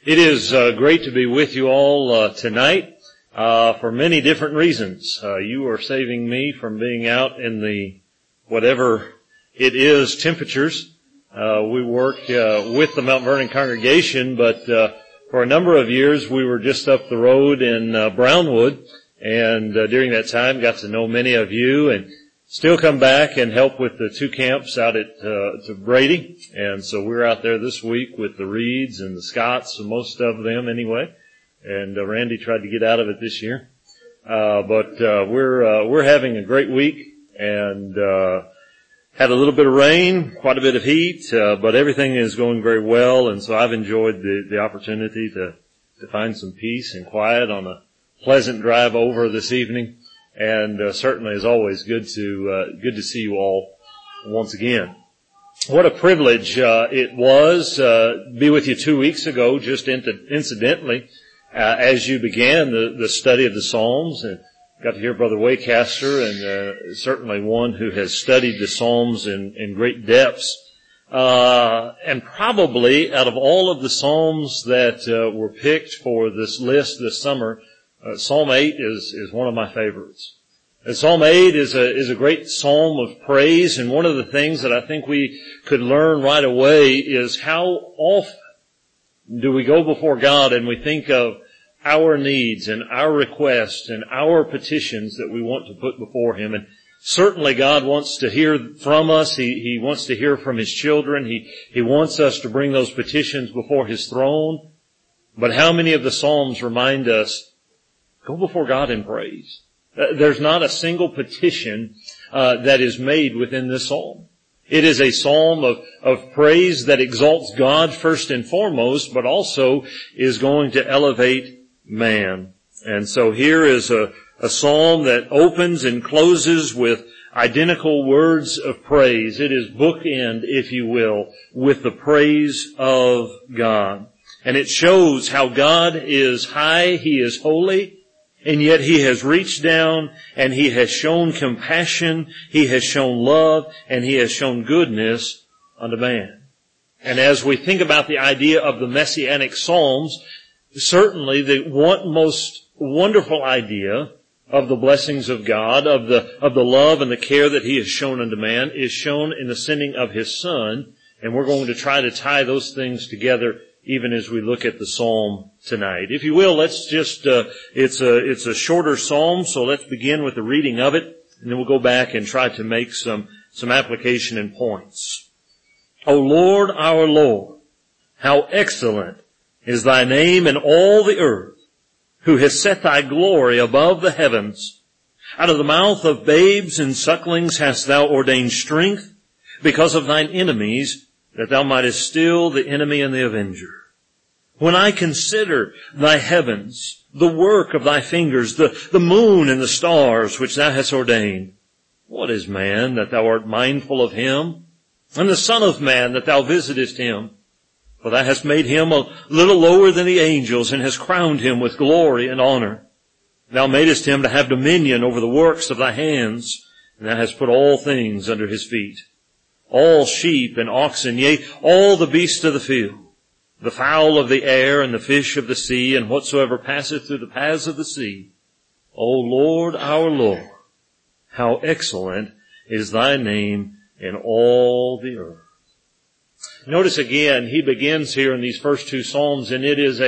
It is great to be with you all tonight for many different reasons. You are saving me from being out in the whatever it is temperatures. We work with the Mount Vernon congregation, but for a number of years we were just up the road in Brownwood, and during that time got to know many of you and still come back and help with the two camps out at to Brady. And so we're out there this week with the Reeds and the Scotts, most of them anyway. And Randy tried to get out of it this year. But we're having a great week and had a little bit of rain, quite a bit of heat, but everything is going very well. And so I've enjoyed the opportunity to find some peace and quiet on a pleasant drive over this evening. And certainly, as always, good to see you all once again. What a privilege it was be with you 2 weeks ago, just incidentally, as you began the study of the Psalms, and got to hear Brother Waycaster, and certainly one who has studied the Psalms in great depths. And probably out of all of the Psalms that were picked for this list this summer, Psalm 8 is one of my favorites. And Psalm 8 is a great psalm of praise, and one of the things that I think we could learn right away is how often do we go before God and we think of our needs and our requests and our petitions that we want to put before Him. And certainly God wants to hear from us. He wants to hear from His children. He wants us to bring those petitions before His throne. But how many of the Psalms remind us, go before God in praise. There's not a single petition that is made within this psalm. It is a psalm of praise that exalts God first and foremost, but also is going to elevate man. And so here is a psalm that opens and closes with identical words of praise. It is bookend, if you will, with the praise of God. And it shows how God is high, He is holy, and yet He has reached down and He has shown compassion, He has shown love, and He has shown goodness unto man. And as we think about the idea of the Messianic Psalms, certainly the most wonderful idea of the blessings of God, of the love and the care that He has shown unto man, is shown in the sending of His Son. And we're going to try to tie those things together even as we look at the psalm tonight. If you will, let's just, it's a shorter psalm, so let's begin with the reading of it, and then we'll go back and try to make some application and points. O Lord, our Lord, how excellent is Thy name in all the earth, who has set Thy glory above the heavens. Out of the mouth of babes and sucklings hast Thou ordained strength because of Thine enemies, that Thou mightest still the enemy and the avenger. When I consider Thy heavens, the work of Thy fingers, the moon and the stars which Thou hast ordained, what is man that Thou art mindful of him, and the son of man that Thou visitest him? For Thou hast made him a little lower than the angels, and hast crowned him with glory and honor. Thou madest him to have dominion over the works of Thy hands, and Thou hast put all things under his feet. All sheep and oxen, yea, all the beasts of the field, the fowl of the air and the fish of the sea, and whatsoever passeth through the paths of the sea. O Lord, our Lord, how excellent is Thy name in all the earth. Notice again, he begins here in these first two Psalms, and it is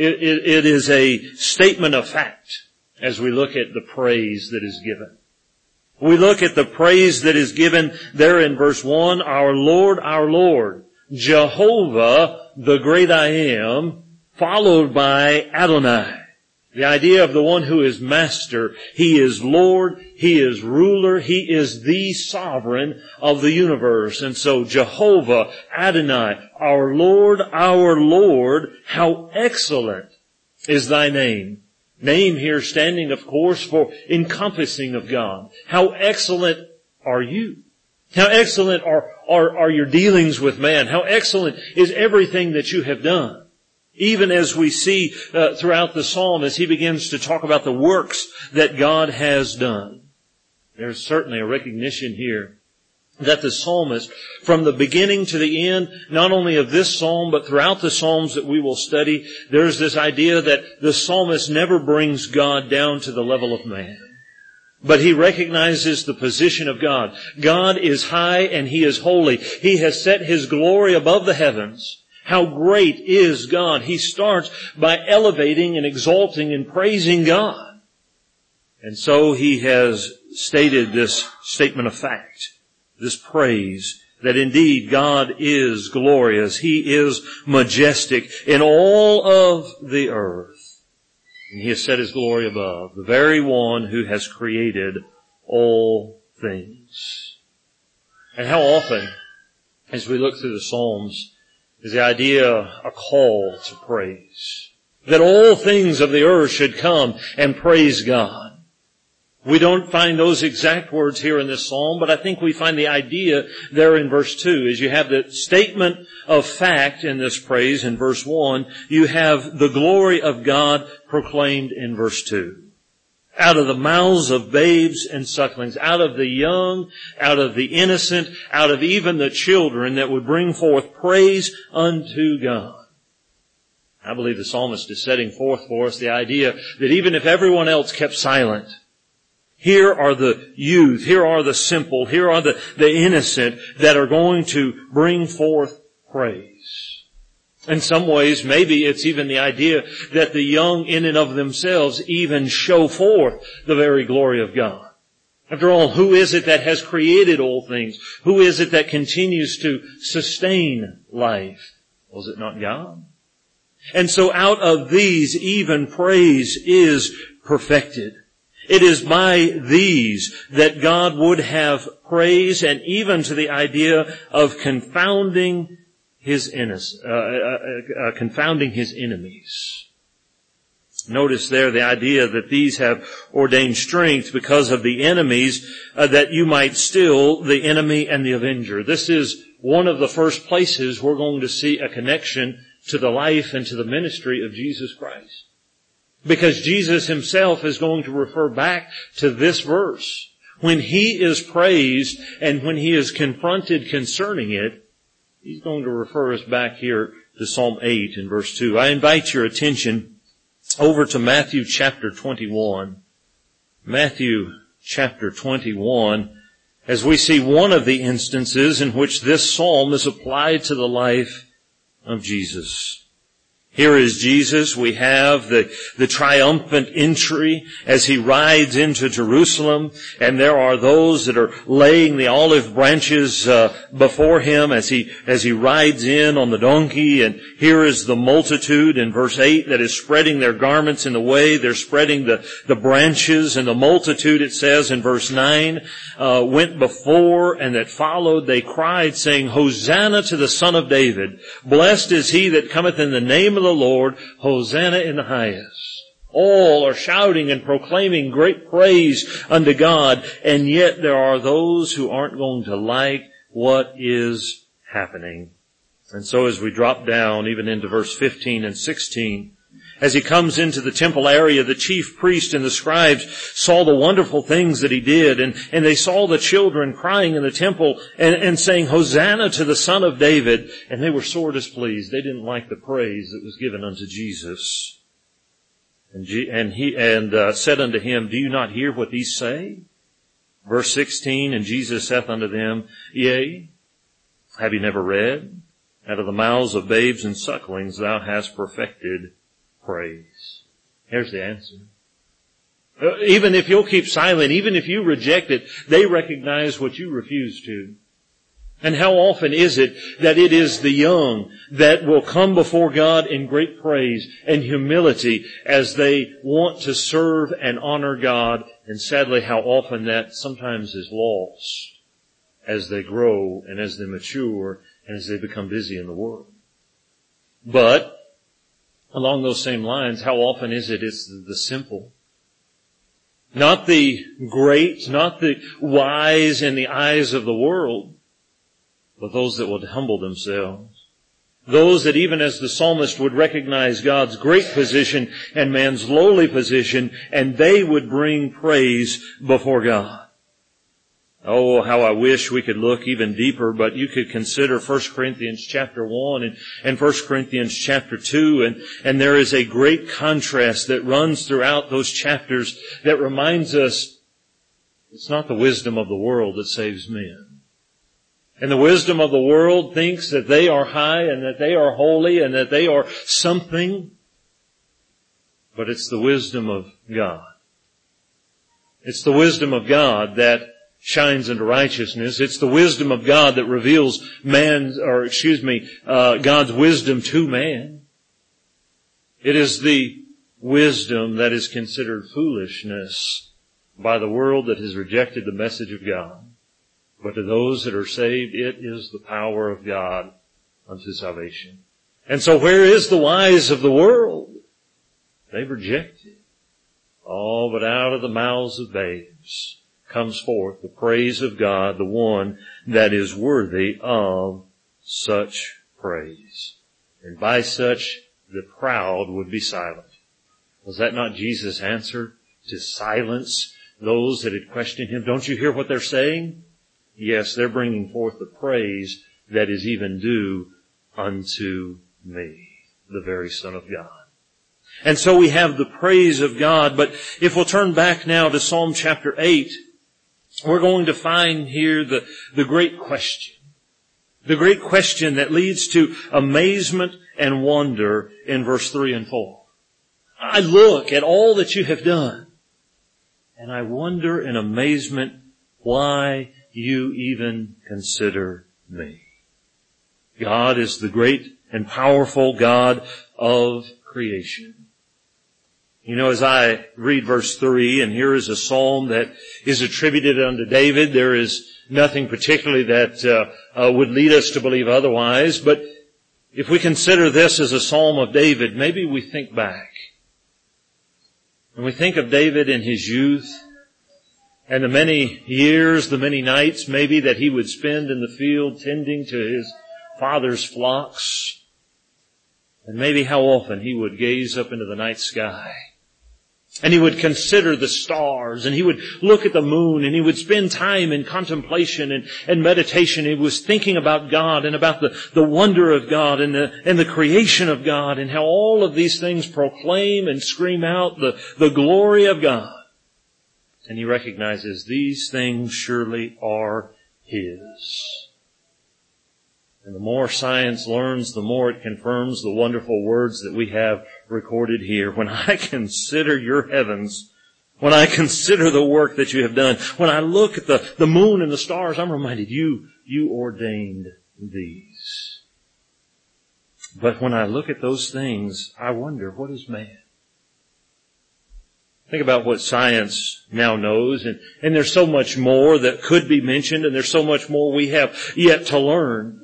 a statement of fact as we look at the praise that is given. We look at the praise that is given there in verse 1, our Lord, Jehovah, the great I am, followed by Adonai. The idea of the one who is master. He is Lord, He is ruler, He is the sovereign of the universe. And so Jehovah, Adonai, our Lord, how excellent is Thy name. Name here standing, of course, for encompassing of God. How excellent are you? How excellent are your dealings with man? How excellent is everything that you have done? Even as we see throughout the psalm, as he begins to talk about the works that God has done. There's certainly a recognition here that the psalmist, from the beginning to the end, not only of this psalm, but throughout the psalms that we will study, there's this idea that the psalmist never brings God down to the level of man. But he recognizes the position of God. God is high and He is holy. He has set His glory above the heavens. How great is God? He starts by elevating and exalting and praising God. And so he has stated this statement of fact, this praise, that indeed God is glorious. He is majestic in all of the earth. And He has set His glory above, the very one who has created all things. And how often, as we look through the Psalms, is the idea a call to praise. That all things of the earth should come and praise God. We don't find those exact words here in this psalm, but I think we find the idea there in verse 2. As you have the statement of fact in this praise in verse 1, you have the glory of God proclaimed in verse 2. Out of the mouths of babes and sucklings, out of the young, out of the innocent, out of even the children that would bring forth praise unto God. I believe the psalmist is setting forth for us the idea that even if everyone else kept silent, here are the youth, here are the simple, here are the innocent that are going to bring forth praise. In some ways, maybe it's even the idea that the young in and of themselves even show forth the very glory of God. After all, who is it that has created all things? Who is it that continues to sustain life? Was it not God? And so out of these, even praise is perfected. It is by these that God would have praise, and even to the idea of confounding His enemies. Notice there the idea that these have ordained strength because of the enemies, that you might still the enemy and the avenger. This is one of the first places we're going to see a connection to the life and to the ministry of Jesus Christ. Because Jesus Himself is going to refer back to this verse. When He is praised and when He is confronted concerning it, He's going to refer us back here to Psalm 8 in verse 2. I invite your attention over to Matthew chapter 21. Matthew chapter 21, as we see one of the instances in which this psalm is applied to the life of Jesus. Here is Jesus. We have the triumphant entry as He rides into Jerusalem, and there are those that are laying the olive branches before Him as he rides in on the donkey. And here is the multitude in verse 8 that is spreading their garments in the way. They're spreading the branches, and the multitude, it says in verse 9, went before, and that followed, they cried, saying, Hosanna to the Son of David. Blessed is He that cometh in the name of the Lord, Hosanna in the highest. All are shouting and proclaiming great praise unto God, and yet there are those who aren't going to like what is happening. And so as we drop down even into verse 15 and 16, as He comes into the temple area, the chief priest and the scribes saw the wonderful things that He did, and they saw the children crying in the temple and saying, Hosanna to the Son of David, and they were sore displeased. They didn't like the praise that was given unto Jesus. And he said unto him, Do you not hear what these say? Verse 16, And Jesus saith unto them, Yea, have ye never read? Out of the mouths of babes and sucklings thou hast perfected praise. Here's the answer. Even if you'll keep silent, even if you reject it, they recognize what you refuse to. And how often is it that it is the young that will come before God in great praise and humility as they want to serve and honor God, and sadly how often that sometimes is lost as they grow and as they mature and as they become busy in the world. But along those same lines, how often is it it's the simple, not the great, not the wise in the eyes of the world, but those that would humble themselves. Those that even as the psalmist would recognize God's great position and man's lowly position, and they would bring praise before God. Oh, how I wish we could look even deeper, but you could consider 1 Corinthians chapter 1 and 1 Corinthians chapter 2, and there is a great contrast that runs throughout those chapters that reminds us it's not the wisdom of the world that saves men. And the wisdom of the world thinks that they are high and that they are holy and that they are something, but it's the wisdom of God. It's the wisdom of God that shines into righteousness. It's the wisdom of God that reveals God's wisdom to man. It is the wisdom that is considered foolishness by the world that has rejected the message of God. But to those that are saved, it is the power of God unto salvation. And so where is the wise of the world? They've rejected. Oh, but out of the mouths of babes comes forth the praise of God, the one that is worthy of such praise. And by such the proud would be silent. Was that not Jesus' answer? To silence those that had questioned Him. Don't you hear what they're saying? Yes, they're bringing forth the praise that is even due unto me, the very Son of God. And so we have the praise of God. But if we'll turn back now to Psalm chapter 8, we're going to find here the great question. The great question that leads to amazement and wonder in verse 3 and 4. I look at all that you have done, and I wonder in amazement why you even consider me. God is the great and powerful God of creation. You know, as I read verse 3, and here is a psalm that is attributed unto David, there is nothing particularly that would lead us to believe otherwise. But if we consider this as a psalm of David, maybe we think back. And we think of David in his youth, and the many years, the many nights maybe that he would spend in the field tending to his father's flocks. And maybe how often he would gaze up into the night sky. And he would consider the stars, and he would look at the moon, and he would spend time in contemplation and meditation. He was thinking about God and about the wonder of God and the creation of God, and how all of these things proclaim and scream out the glory of God. And he recognizes these things surely are His. And the more science learns, the more it confirms the wonderful words that we have recorded here. When I consider your heavens, when I consider the work that you have done, when I look at the moon and the stars, I'm reminded you ordained these. But when I look at those things, I wonder, what is man? Think about what science now knows, and there's so much more that could be mentioned, and there's so much more we have yet to learn.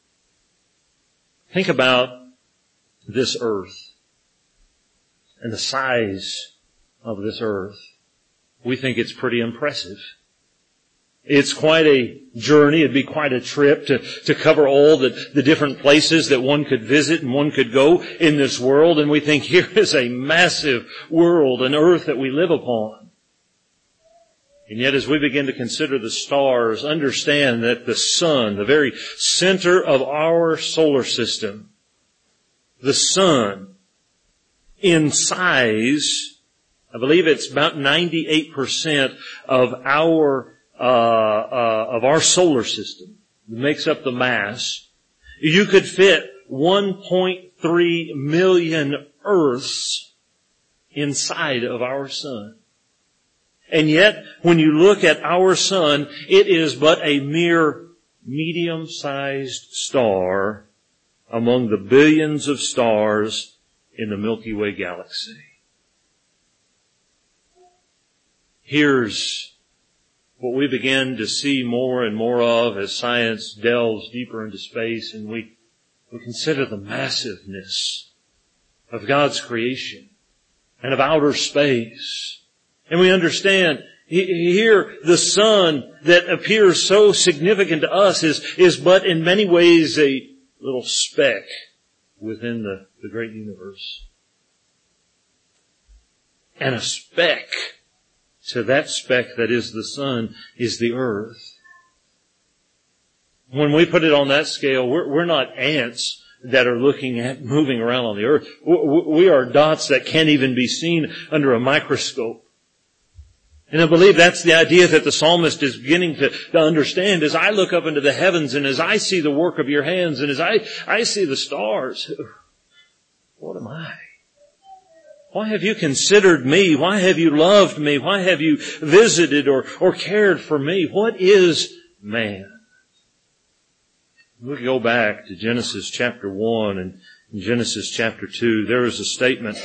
Think about this earth and the size of this earth. We think it's pretty impressive. It's quite a journey. It'd be quite a trip to cover all the different places that one could visit and one could go in this world. And we think here is a massive world, an earth that we live upon. And yet as we begin to consider the stars, understand that the sun, the very center of our solar system, the sun, in size, I believe it's about 98% of our solar system. It makes up the mass. You could fit 1.3 million Earths inside of our sun. And yet, when you look at our sun, it is but a mere medium-sized star among the billions of stars in the Milky Way galaxy. Here's what we begin to see more and more of as science delves deeper into space, and we consider the massiveness of God's creation and of outer space. And we understand here the sun that appears so significant to us is but in many ways a little speck within the great universe. And a speck to that speck that is the sun is the earth. When we put it on that scale, we're not ants that are looking at moving around on the earth. We are dots that can't even be seen under a microscope. And I believe that's the idea that the psalmist is beginning to understand. As I look up into the heavens and as I see the work of your hands and as I see the stars, what am I? Why have you considered me? Why have you loved me? Why have you visited or cared for me? What is man? We go back to Genesis chapter 1 and Genesis chapter 2. There is a statement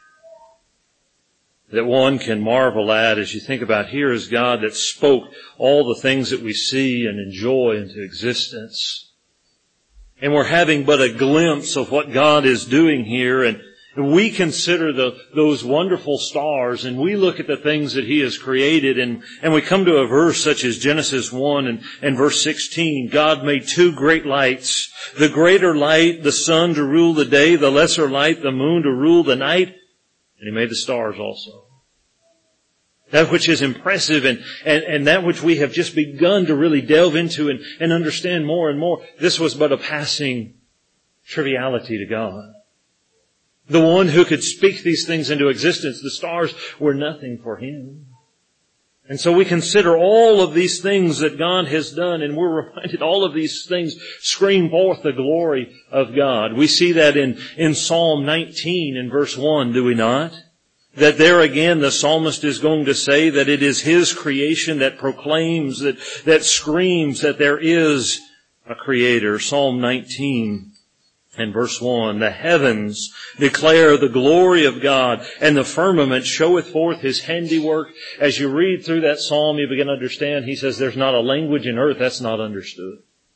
that one can marvel at as you think about here is God that spoke all the things that we see and enjoy into existence. And we're having but a glimpse of what God is doing here, and we consider those wonderful stars, and we look at the things that He has created, and we come to a verse such as Genesis 1 and verse 16. God made two great lights, the greater light, the sun to rule the day, the lesser light, the moon to rule the night, and He made the stars also. That which is impressive and that which we have just begun to really delve into and understand more and more. This was but a passing triviality to God. The one who could speak these things into existence, the stars were nothing for Him. And so we consider all of these things that God has done, and we're reminded all of these things scream forth the glory of God. We see that in Psalm 19 in verse 1, do we not? That there again the psalmist is going to say that it is his creation that proclaims, that screams that there is a Creator. Psalm 19 and verse 1, the heavens declare the glory of God, and the firmament showeth forth His handiwork. As you read through that psalm, you begin to understand, he says there's not a language in earth that's not understood.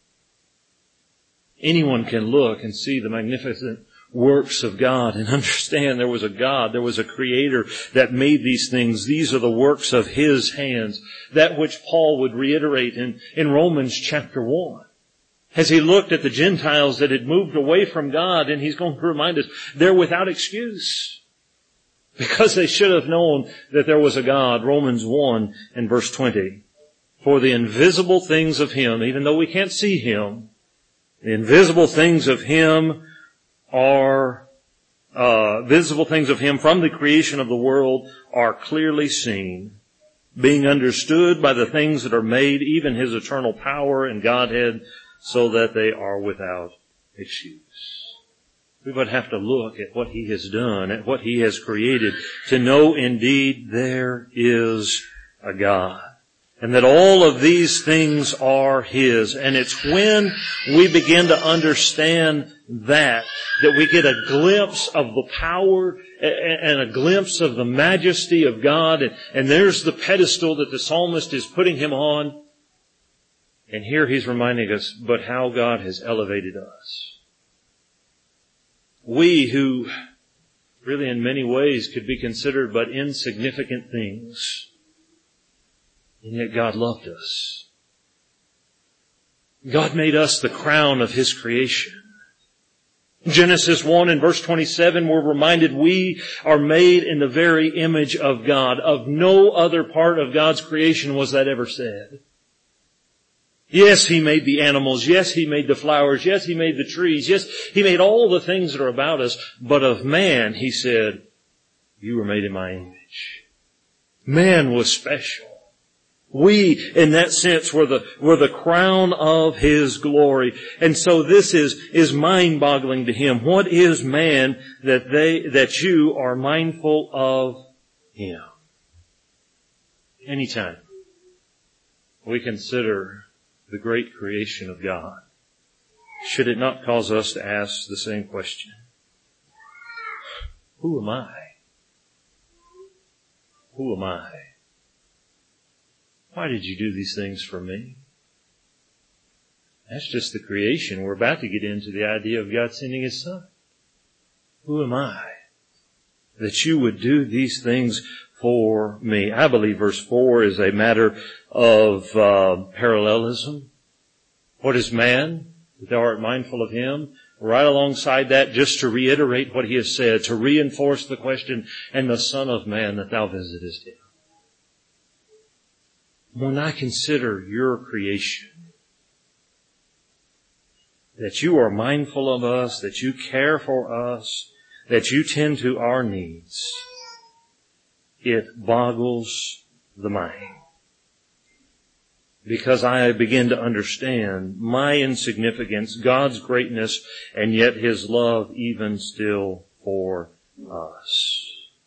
Anyone can look and see the magnificent works of God and understand there was a God, there was a Creator that made these things. These are the works of His hands. That which Paul would reiterate in Romans chapter 1. As he looked at the Gentiles that had moved away from God, and he's going to remind us, they're without excuse. Because they should have known that there was a God. Romans 1 and verse 20. For the invisible things of Him, even though we can't see Him, the invisible things of Him are visible things of Him from the creation of the world are clearly seen, being understood by the things that are made, even His eternal power and Godhead, so that they are without excuse. We would have to look at what He has done, at what He has created, to know indeed there is a God. And that all of these things are His. And it's when we begin to understand that we get a glimpse of the power and a glimpse of the majesty of God. And there's the pedestal that the psalmist is putting Him on. And here he's reminding us, but how God has elevated us. We who really in many ways could be considered but insignificant things. And yet God loved us. God made us the crown of His creation. Genesis 1 and verse 27, we're reminded we are made in the very image of God. Of no other part of God's creation was that ever said. Yes, He made the animals. Yes, He made the flowers. Yes, He made the trees. Yes, He made all the things that are about us. But of man, He said, you were made in my image. Man was special. We, in that sense, were the crown of His glory. And so this is mind-boggling to Him. What is man that you are mindful of Him? Anytime we consider the great creation of God, should it not cause us to ask the same question? Who am I? Who am I? Why did you do these things for me? That's just the creation. We're about to get into the idea of God sending His Son. Who am I that you would do these things for me? I believe verse 4 is a matter of parallelism. What is man? That thou art mindful of him. Right alongside that, just to reiterate what He has said, to reinforce the question, and the Son of Man that thou visitest him. When I consider your creation, that you are mindful of us, that you care for us, that you tend to our needs, it boggles the mind. Because I begin to understand my insignificance, God's greatness, and yet His love even still for us.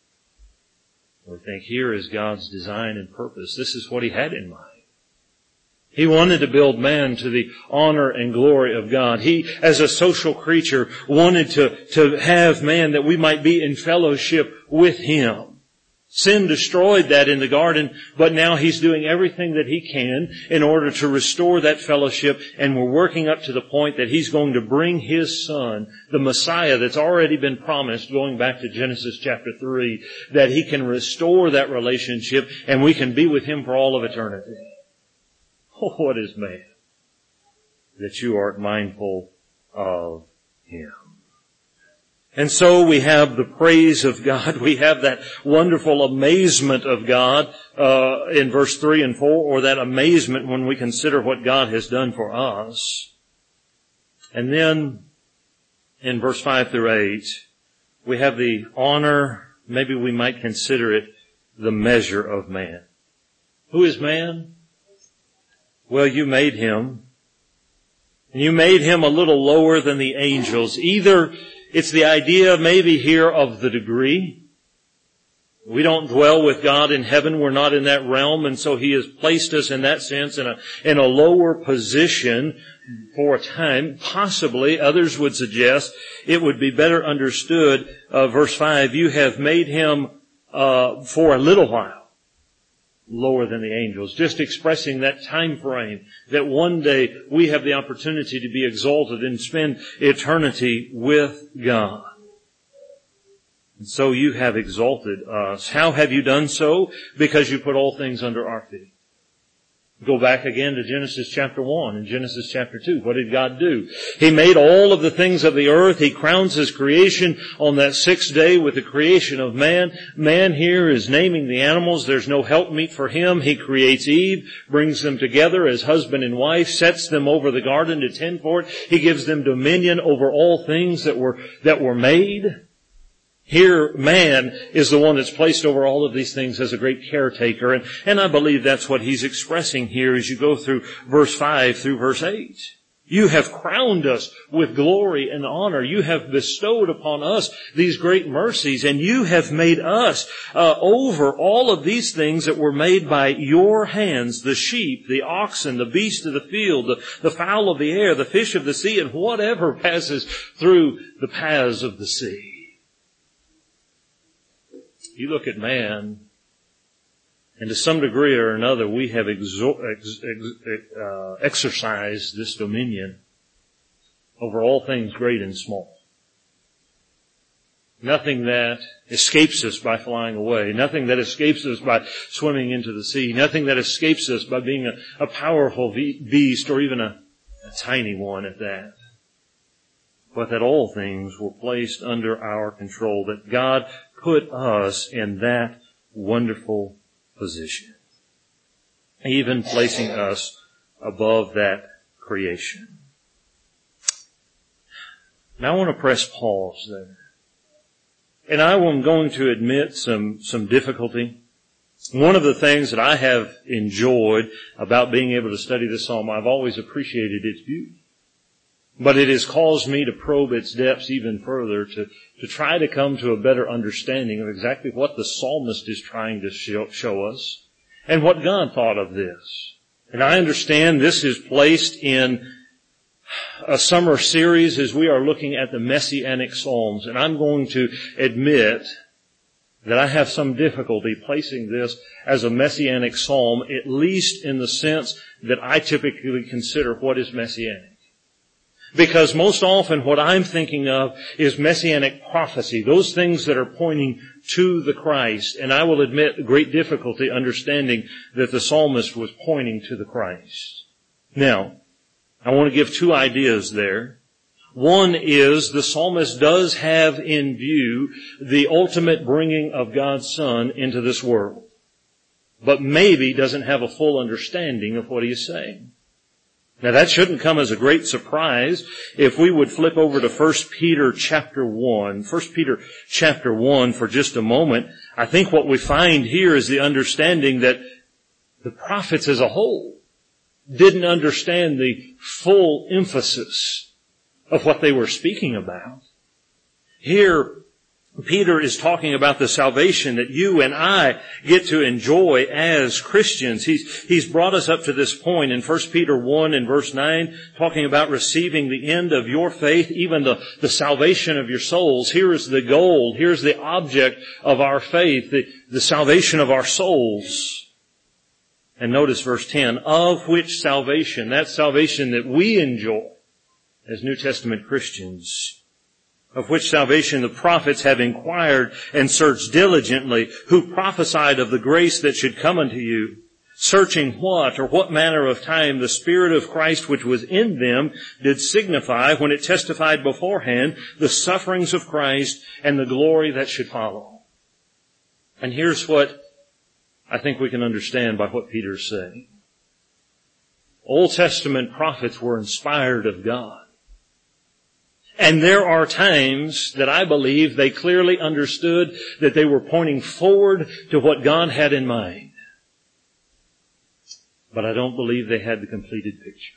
We think here is God's design and purpose. This is what He had in mind. He wanted to build man to the honor and glory of God. He, as a social creature, wanted to have man that we might be in fellowship with Him. Sin destroyed that in the garden, but now He's doing everything that He can in order to restore that fellowship, and we're working up to the point that He's going to bring His Son, the Messiah that's already been promised, going back to Genesis chapter 3, that He can restore that relationship and we can be with Him for all of eternity. Oh, what is man that you art mindful of Him? And so we have the praise of God. We have that wonderful amazement of God in verse 3 and 4, or that amazement when we consider what God has done for us. And then in verse 5 through 8, we have the honor, maybe we might consider it the measure of man. Who is man? Well, you made him. And you made him a little lower than the angels. Either it's the idea maybe here of the degree. We don't dwell with God in heaven. We're not in that realm. And so He has placed us in that sense in a lower position for a time. Possibly, others would suggest it would be better understood, verse 5, you have made him for a little while lower than the angels, just expressing that time frame that one day we have the opportunity to be exalted and spend eternity with God. And so you have exalted us. How have you done so? Because you put all things under our feet. Go back again to Genesis chapter 1 and Genesis chapter 2. What did God do? He made all of the things of the earth. He crowns His creation on that sixth day with the creation of man. Man here is naming the animals. There's no helpmeet for him. He creates Eve, brings them together as husband and wife, sets them over the garden to tend for it. He gives them dominion over all things that were made. Here, man is the one that's placed over all of these things as a great caretaker. And I believe that's what He's expressing here as you go through verse 5 through verse 8. You have crowned us with glory and honor. You have bestowed upon us these great mercies, and you have made us over all of these things that were made by your hands, the sheep, the oxen, the beast of the field, the fowl of the air, the fish of the sea, and whatever passes through the paths of the sea. You look at man, and to some degree or another, we have exercised this dominion over all things great and small. Nothing that escapes us by flying away. Nothing that escapes us by swimming into the sea. Nothing that escapes us by being a powerful beast or even a tiny one at that. But that all things were placed under our control. That God put us in that wonderful position, even placing us above that creation. Now I want to press pause there. And I'm going to admit some difficulty. One of the things that I have enjoyed about being able to study this psalm, I've always appreciated its beauty. But it has caused me to probe its depths even further, to try to come to a better understanding of exactly what the psalmist is trying to show us and what God thought of this. And I understand this is placed in a summer series as we are looking at the Messianic Psalms. And I'm going to admit that I have some difficulty placing this as a Messianic Psalm, at least in the sense that I typically consider what is Messianic. Because most often what I'm thinking of is Messianic prophecy, those things that are pointing to the Christ. And I will admit great difficulty understanding that the psalmist was pointing to the Christ. Now, I want to give two ideas there. One is the psalmist does have in view the ultimate bringing of God's Son into this world, but maybe doesn't have a full understanding of what he is saying. Now that shouldn't come as a great surprise. If we would flip over to 1 Peter chapter 1. 1 Peter chapter 1 for just a moment. I think what we find here is the understanding that the prophets as a whole didn't understand the full emphasis of what they were speaking about. Here, Peter is talking about the salvation that you and I get to enjoy as Christians. He's brought us up to this point in 1 Peter 1 and verse 9, talking about receiving the end of your faith, even the salvation of your souls. Here is the goal. Here's the object of our faith, the salvation of our souls. And notice verse 10, of which salvation, that salvation that we enjoy as New Testament Christians, of which salvation the prophets have inquired and searched diligently, who prophesied of the grace that should come unto you, searching what or what manner of time the Spirit of Christ which was in them did signify when it testified beforehand the sufferings of Christ and the glory that should follow. And here's what I think we can understand by what Peter's saying. Old Testament prophets were inspired of God. And there are times that I believe they clearly understood that they were pointing forward to what God had in mind. But I don't believe they had the completed picture.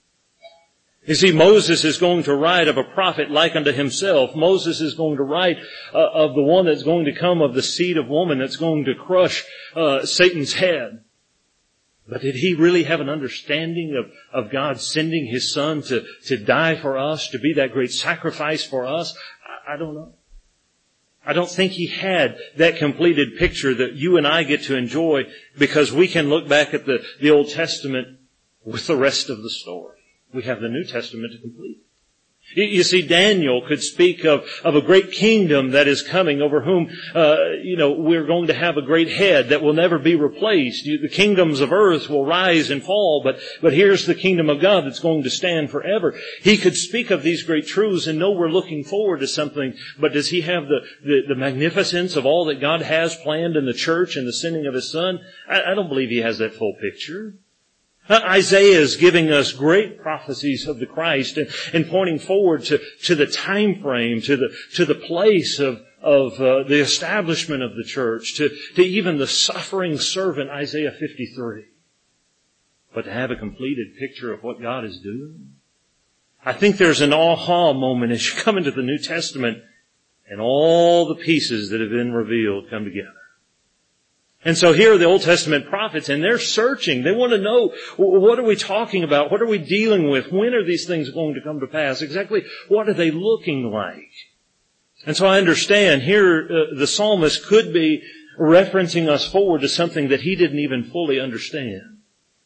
You see, Moses is going to write of a prophet like unto himself. Moses is going to write of the one that's going to come of the seed of woman that's going to crush Satan's head. But did he really have an understanding of God sending His Son to die for us, to be that great sacrifice for us? I don't know. I don't think he had that completed picture that you and I get to enjoy because we can look back at the Old Testament with the rest of the story. We have the New Testament to complete. You see, Daniel could speak of a great kingdom that is coming over whom, we're going to have a great head that will never be replaced. The kingdoms of earth will rise and fall, but here's the kingdom of God that's going to stand forever. He could speak of these great truths and know we're looking forward to something, but does he have the magnificence of all that God has planned in the church and the sending of His Son? I don't believe he has that full picture. Isaiah is giving us great prophecies of the Christ and pointing forward to the time frame, to the place of the establishment of the church, to even the suffering servant, Isaiah 53. But to have a completed picture of what God is doing, I think there's an aha moment as you come into the New Testament and all the pieces that have been revealed come together. And so here are the Old Testament prophets, and they're searching. They want to know, what are we talking about? What are we dealing with? When are these things going to come to pass? Exactly what are they looking like? And so I understand here the psalmist could be referencing us forward to something that he didn't even fully understand.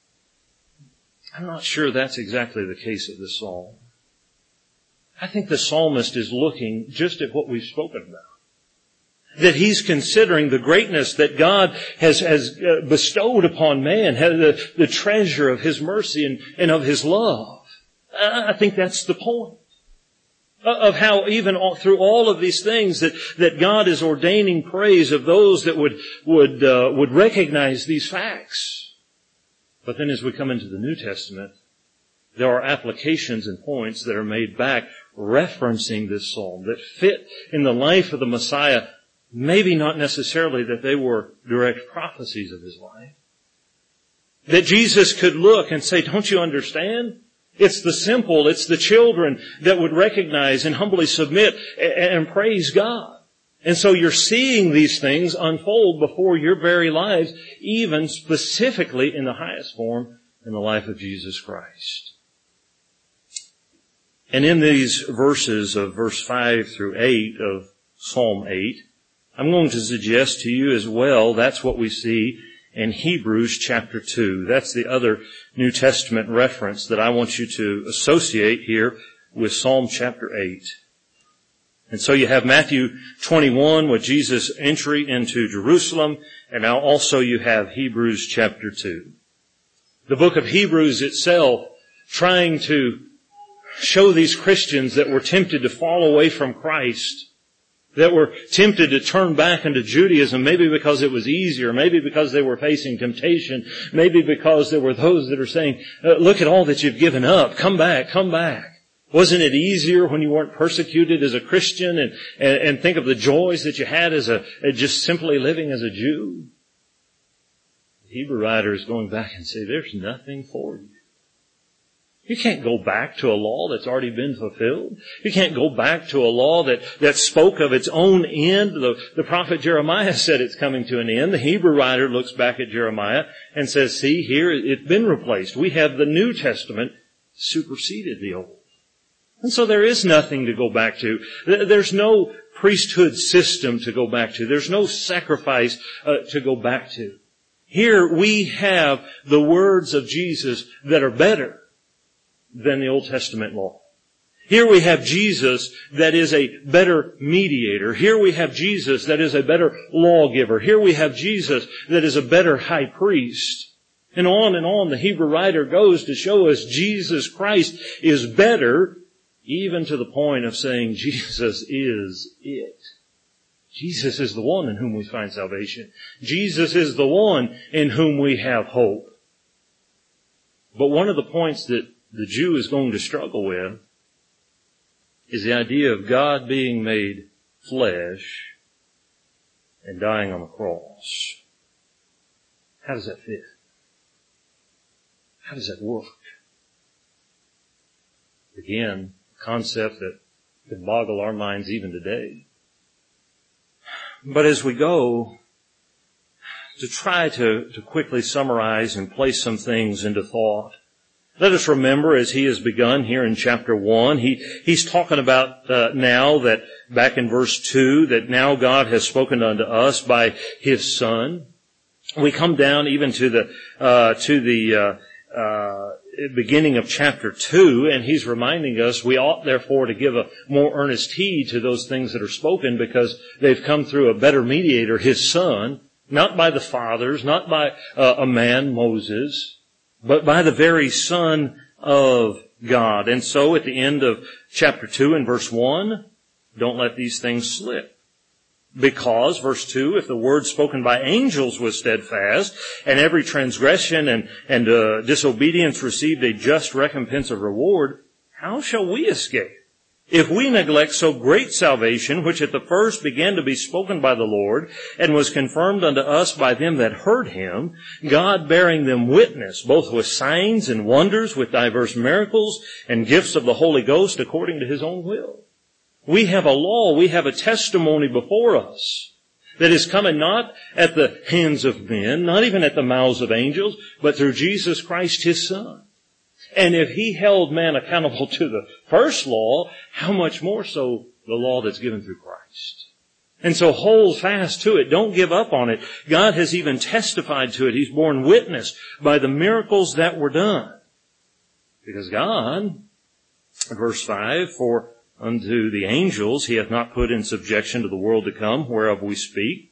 I'm not sure that's exactly the case of this psalm. I think the psalmist is looking just at what we've spoken about. That he's considering the greatness that God has bestowed upon man, the treasure of His mercy and of His love. I think that's the point. Of how even through all of these things that God is ordaining praise of those that would recognize these facts. But then as we come into the New Testament, there are applications and points that are made back referencing this psalm that fit in the life of the Messiah. Maybe not necessarily that they were direct prophecies of His life. That Jesus could look and say, don't you understand? It's the simple, it's the children that would recognize and humbly submit and praise God. And so you're seeing these things unfold before your very lives, even specifically in the highest form in the life of Jesus Christ. And in these verses of verse 5 through 8 of Psalm 8, I'm going to suggest to you as well, that's what we see in Hebrews chapter 2. That's the other New Testament reference that I want you to associate here with Psalm chapter 8. And so you have Matthew 21 with Jesus' entry into Jerusalem, and now also you have Hebrews chapter 2. The book of Hebrews itself trying to show these Christians that were tempted to fall away from Christ that were tempted to turn back into Judaism, maybe because it was easier, maybe because they were facing temptation, maybe because there were those that are saying, look at all that you've given up, come back, come back. Wasn't it easier when you weren't persecuted as a Christian, and think of the joys that you had as just simply living as a Jew? The Hebrew writer is going back and saying, there's nothing for you. You can't go back to a law that's already been fulfilled. You can't go back to a law that spoke of its own end. The prophet Jeremiah said it's coming to an end. The Hebrew writer looks back at Jeremiah and says, see, here it's been replaced. We have the New Testament superseded the Old. And so there is nothing to go back to. There's no priesthood system to go back to. There's no sacrifice to go back to. Here we have the words of Jesus that are better than the Old Testament law. Here we have Jesus that is a better mediator. Here we have Jesus that is a better lawgiver. Here we have Jesus that is a better high priest. And on the Hebrew writer goes to show us Jesus Christ is better, even to the point of saying Jesus is it. Jesus is the one in whom we find salvation. Jesus is the one in whom we have hope. But one of the points that the Jew is going to struggle with is the idea of God being made flesh and dying on the cross. How does that fit? How does that work? Again, a concept that can boggle our minds even today. But as we go to try to quickly summarize and place some things into thought, let us remember, as he has begun here in chapter 1, he's talking about now that, back in verse 2, that now God has spoken unto us by His Son. We come down even to the beginning of chapter 2, and he's reminding us we ought therefore to give a more earnest heed to those things that are spoken, because they've come through a better mediator, His Son, not by the fathers, not by a man, Moses, but by the very Son of God. And so at the end of chapter 2 and verse 1, don't let these things slip. Because, verse 2, if the word spoken by angels was steadfast, and every transgression and disobedience received a just recompense of reward, how shall we escape? If we neglect so great salvation, which at the first began to be spoken by the Lord, and was confirmed unto us by them that heard Him, God bearing them witness, both with signs and wonders, with diverse miracles, and gifts of the Holy Ghost, according to His own will. We have a law, we have a testimony before us that is coming not at the hands of men, not even at the mouths of angels, but through Jesus Christ, His Son. And if He held man accountable to the first law, how much more so the law that's given through Christ? And so hold fast to it. Don't give up on it. God has even testified to it. He's borne witness by the miracles that were done. Because God, verse 5, for unto the angels He hath not put in subjection to the world to come, whereof we speak,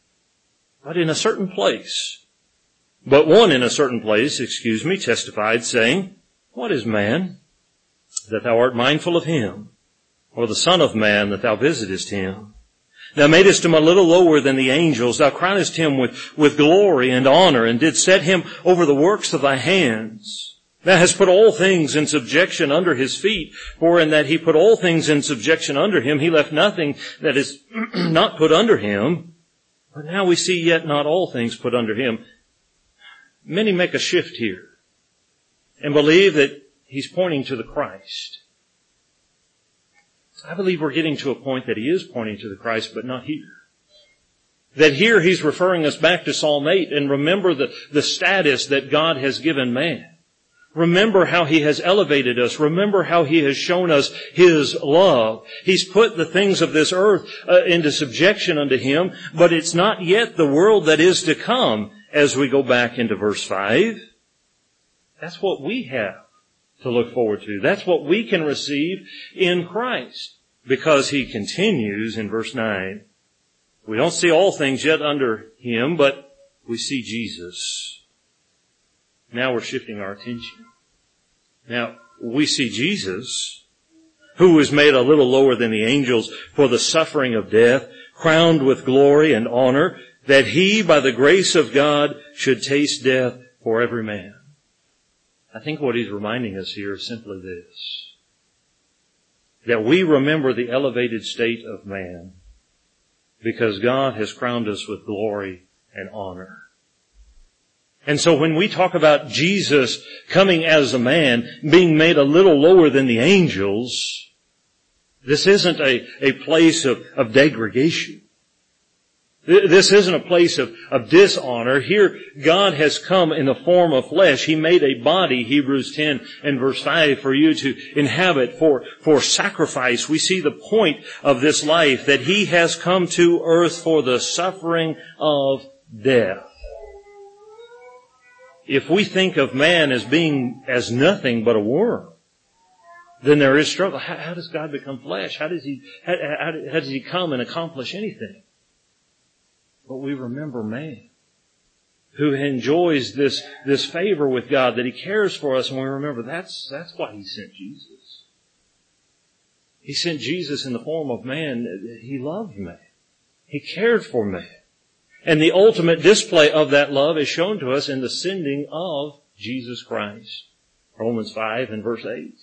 but in a certain place. But one in a certain place, testified, saying, what is man, that thou art mindful of him? Or the son of man, that thou visitest him? Thou madest him a little lower than the angels. Thou crownest him with glory and honor, and didst set him over the works of thy hands. Thou hast put all things in subjection under his feet. For in that he put all things in subjection under him, he left nothing that is not put under him. But now we see yet not all things put under him. Many make a shift here and believe that he's pointing to the Christ. I believe we're getting to a point that he is pointing to the Christ, but not here. That here he's referring us back to Psalm 8, and remember the status that God has given man. Remember how He has elevated us. Remember how He has shown us His love. He's put the things of this earth into subjection unto Him, but it's not yet the world that is to come. As we go back into verse 5, that's what we have to look forward to. That's what we can receive in Christ. Because He continues in verse 9. We don't see all things yet under Him, but we see Jesus. Now we're shifting our attention. Now, we see Jesus, who was made a little lower than the angels for the suffering of death, crowned with glory and honor, that he, by the grace of God, should taste death for every man. I think what he's reminding us here is simply this: that we remember the elevated state of man because God has crowned us with glory and honor. And so when we talk about Jesus coming as a man, being made a little lower than the angels, this isn't a place of degradation. This isn't a place of dishonor. Here, God has come in the form of flesh. He made a body, Hebrews 10 and verse 5, for you to inhabit, for sacrifice. We see the point of this life, that He has come to earth for the suffering of death. If we think of man as being as nothing but a worm, then there is struggle. How does God become flesh? How does He come and accomplish anything? But we remember man who enjoys this favor with God, that He cares for us, and we remember that's why He sent Jesus. He sent Jesus in the form of man. He loved man. He cared for man. And the ultimate display of that love is shown to us in the sending of Jesus Christ. Romans 5 and verse 8.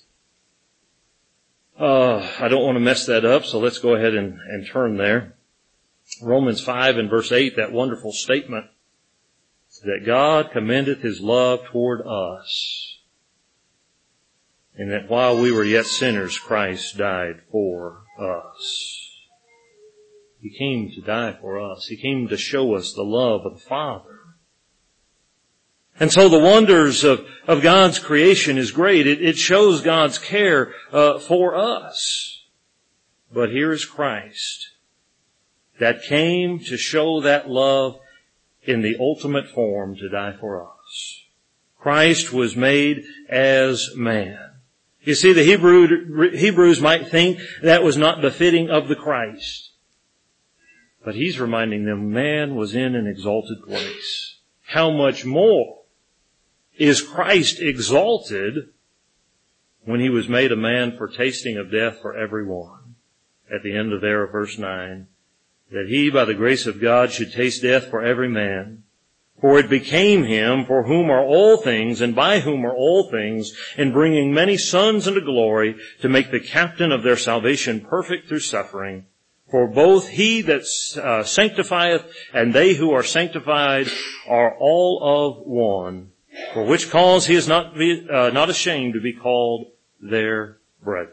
I don't want to mess that up, so let's go ahead and turn there. Romans 5 and verse 8, that wonderful statement that God commendeth His love toward us, and that while we were yet sinners, Christ died for us. He came to die for us. He came to show us the love of the Father. And so the wonders of God's creation is great. It shows God's care for us. But here is Christ that came to show that love in the ultimate form, to die for us. Christ was made as man. You see, the Hebrews might think that was not befitting of the Christ. But He's reminding them man was in an exalted place. How much more is Christ exalted when He was made a man for tasting of death for everyone? At the end of there, verse 9, that He, by the grace of God, should taste death for every man. For it became Him, for whom are all things, and by whom are all things, in bringing many sons into glory, to make the captain of their salvation perfect through suffering. For both He that sanctifieth and they who are sanctified are all of one. For which cause He is not ashamed to be called their brethren.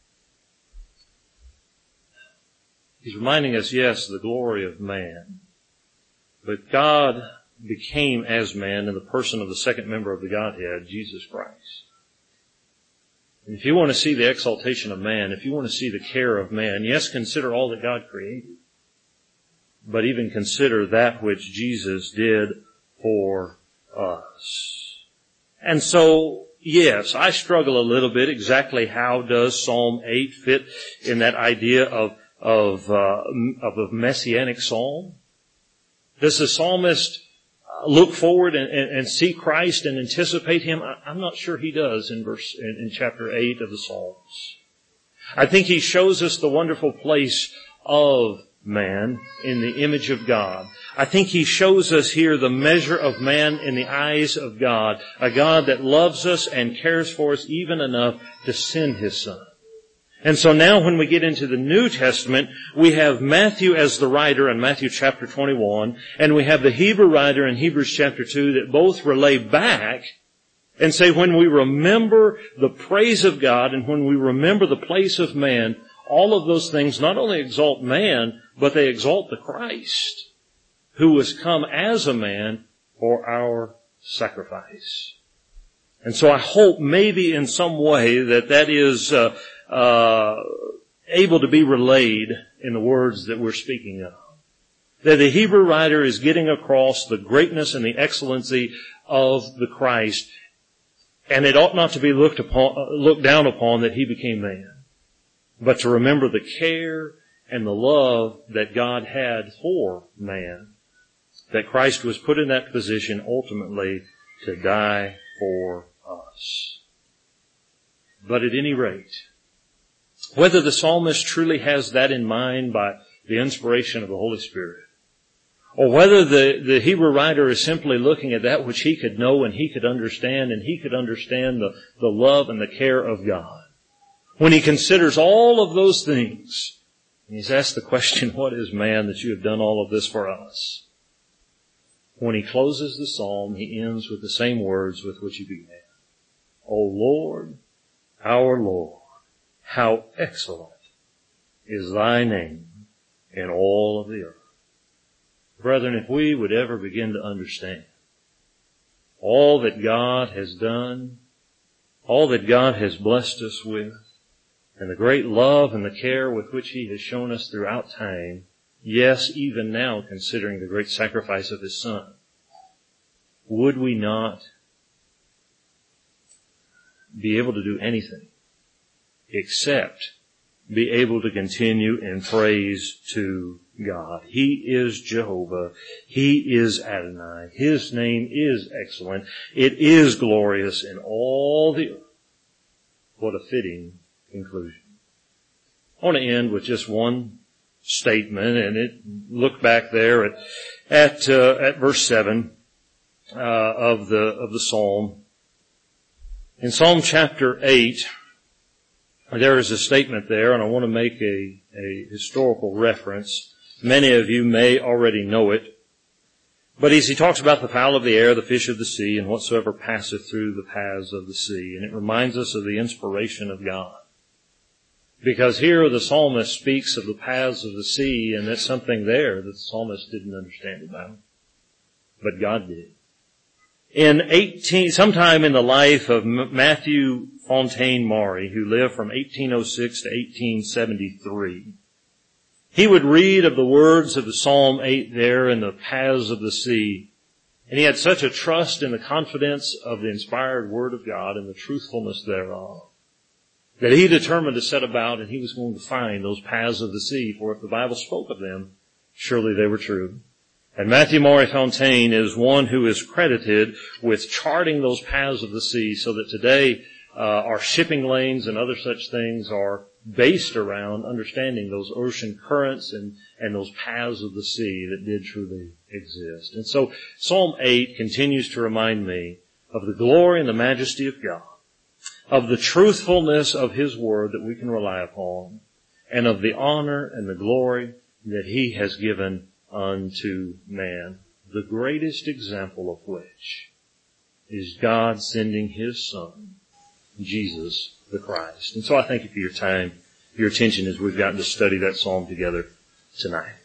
He's reminding us, yes, the glory of man. But God became as man in the person of the second member of the Godhead, Jesus Christ. And if you want to see the exaltation of man, if you want to see the care of man, yes, consider all that God created. But even consider that which Jesus did for us. And so, yes, I struggle a little bit. Exactly how does Psalm 8 fit in that idea of a messianic psalm? Does the psalmist look forward and see Christ and anticipate Him? I'm not sure he does in chapter 8 of the Psalms. I think he shows us the wonderful place of man in the image of God. I think he shows us here the measure of man in the eyes of God, a God that loves us and cares for us even enough to send His Son. And so now when we get into the New Testament, we have Matthew as the writer in Matthew chapter 21, and we have the Hebrew writer in Hebrews chapter 2 that both relay back and say when we remember the praise of God and when we remember the place of man, all of those things not only exalt man, but they exalt the Christ who has come as a man for our sacrifice. And so I hope maybe in some way that is able to be relayed in the words that we're speaking of. That the Hebrew writer is getting across the greatness and the excellency of the Christ, and it ought not to be looked down upon that He became man, but to remember the care and the love that God had for man, that Christ was put in that position ultimately to die for us. But at any rate, Whether the psalmist truly has that in mind by the inspiration of the Holy Spirit, or whether the Hebrew writer is simply looking at that which he could know and he could understand, and he could understand the love and the care of God. When he considers all of those things, and he's asked the question, what is man that you have done all of this for us? When he closes the psalm, he ends with the same words with which he began. O Lord, our Lord, how excellent is thy name in all of the earth. Brethren, if we would ever begin to understand all that God has done, all that God has blessed us with, and the great love and the care with which He has shown us throughout time, yes, even now considering the great sacrifice of His Son, would we not be able to do anything except be able to continue in praise to God? He is Jehovah. He is Adonai. His name is excellent. It is glorious in all the earth. What a fitting conclusion. I want to end with just one statement, and look back there at verse 7 of the psalm. In Psalm chapter 8, there is a statement there, and I want to make a historical reference. Many of you may already know it. But as he talks about the fowl of the air, the fish of the sea, and whatsoever passeth through the paths of the sea. And it reminds us of the inspiration of God. Because here the psalmist speaks of the paths of the sea, and that's something there that the psalmist didn't understand about. But God did. Sometime in the life of Matthew Fontaine Maury, who lived from 1806 to 1873, he would read of the words of the Psalm 8 there in the paths of the sea. And he had such a trust in the confidence of the inspired Word of God and the truthfulness thereof, that he determined to set about and he was going to find those paths of the sea, for if the Bible spoke of them, surely they were true. And Matthew Maury Fontaine is one who is credited with charting those paths of the sea, so that today our shipping lanes and other such things are based around understanding those ocean currents and those paths of the sea that did truly exist. And so Psalm 8 continues to remind me of the glory and the majesty of God, of the truthfulness of His Word that we can rely upon, and of the honor and the glory that He has given unto man, the greatest example of which is God sending His Son, Jesus the Christ. And so I thank you for your time, your attention as we've gotten to study that psalm together tonight.